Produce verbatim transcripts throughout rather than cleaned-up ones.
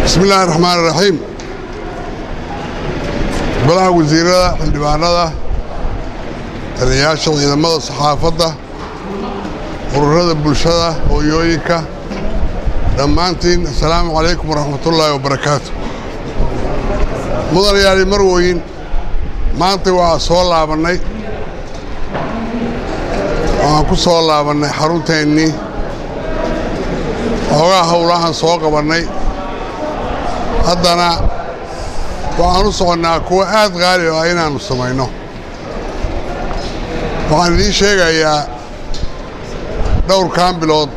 بسم الله الرحمن الرحيم. بلغ وزيرة حلبانة تلياشة ciidamada saxaafadda ururada bulshada hooyooyinka dhammaantiin assalaamu calaykum waraxmatullaahi wabarakaatu. mudanayaal marweyn maanta waa soo laabanay waxaan ku soo laabanay xarunteennii hoogaa howlahan soo qabanay haddana waxaan u soconnaa kuwa aad qaali ah inaannu samayno. waxaan idiin sheegayaa dhowrkan bilood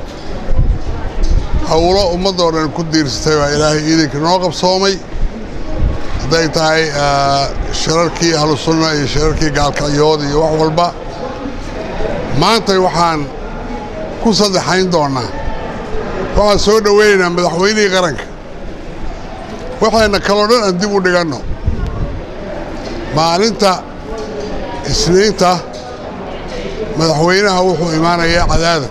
howlo ummadoo dhan ku diirsatay baa ilaahay iidinka noo qabsoomay hadday tahay shirarkii ahlusunna iyo shirarkii gaalkacyood iyo wax walba. maantay waxaan ku saddexayn doonnaa waxaan soo dhowaynaynaa madaxweynihii qaranka waxayna kaloo dhan aan dib u dhiganno maalinta isniinta madaxweynaha wuxuu imaanayaa cadaada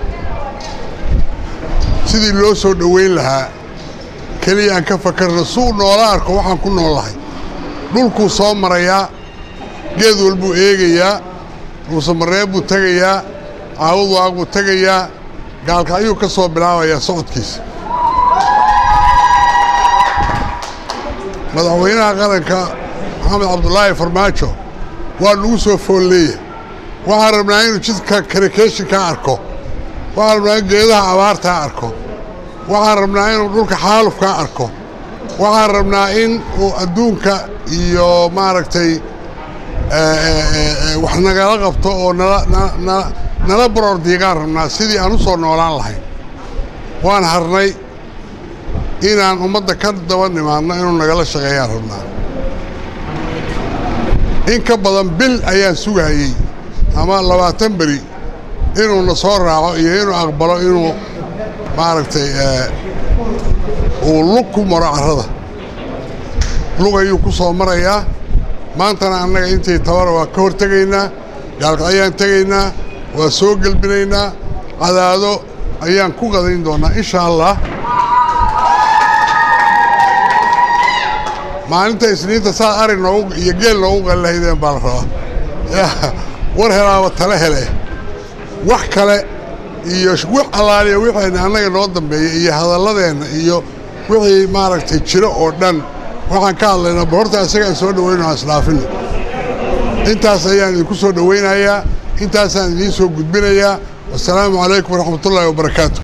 sidii loo soo dhowayn lahaa keliya aan ka fakarno suu noola arko waxaan ku noolahay dhulkuu soo marayaa geed walbuu eegayaa dhuusamareeb buu tegayaa caawud waag buu tegayaa gaalkacyuu ka soo bilaabayaa socodkiisa. madaxweynaha qaranka maxamed cabdulaahi farmaajo waa nagu soo foolleeya waxaan rabnaa inuu jidka karikeeshinkaa arko waxaan rabnaa in geedaha abaartaa arko waxaan rabnaa inuu dhulka xaalufkaa arko waxaan rabnaa in uu adduunka iyo maaragtay wax nagala qabto oo nala baroor diiqaan rabnaa sidii aan u soo noolaan lahayn. waan harnay inaan ummadda ka daba nimaadno inuu nagala shaqeeyaan rabnaa. in ka badan bil ayaan sugayey ama labaatan beri inuuna soo raaco iyo inuu aqbalo inuu maaragtay uu lug ku maro carrada lug ayuu ku soo marayaa. maantana annaga intii tabara waa ka hor tegaynaa gaalkacyaan tegaynaa waa soo gelbinaynaa cadaado ayaan ku qadayn doonnaa insha allah. maalinta isniinta saa ari noogu iyo geel noogu qallahaydeen baa la rabaa war helaaba tale hele wax kale iyo wix allaaliya wixayna annaga noo dambeeya iyo hadalladeenna iyo wixii maaragtay jiro oo dhan waxaan ka hadlaynaa bal horta isagaan soo dhowayno aan isdhaafino. intaas ayaan idinku soo dhowaynayaa intaasaan idiin soo gudbinayaa. wassalaamu calaykum waraxmatullaahi wabarakaatu.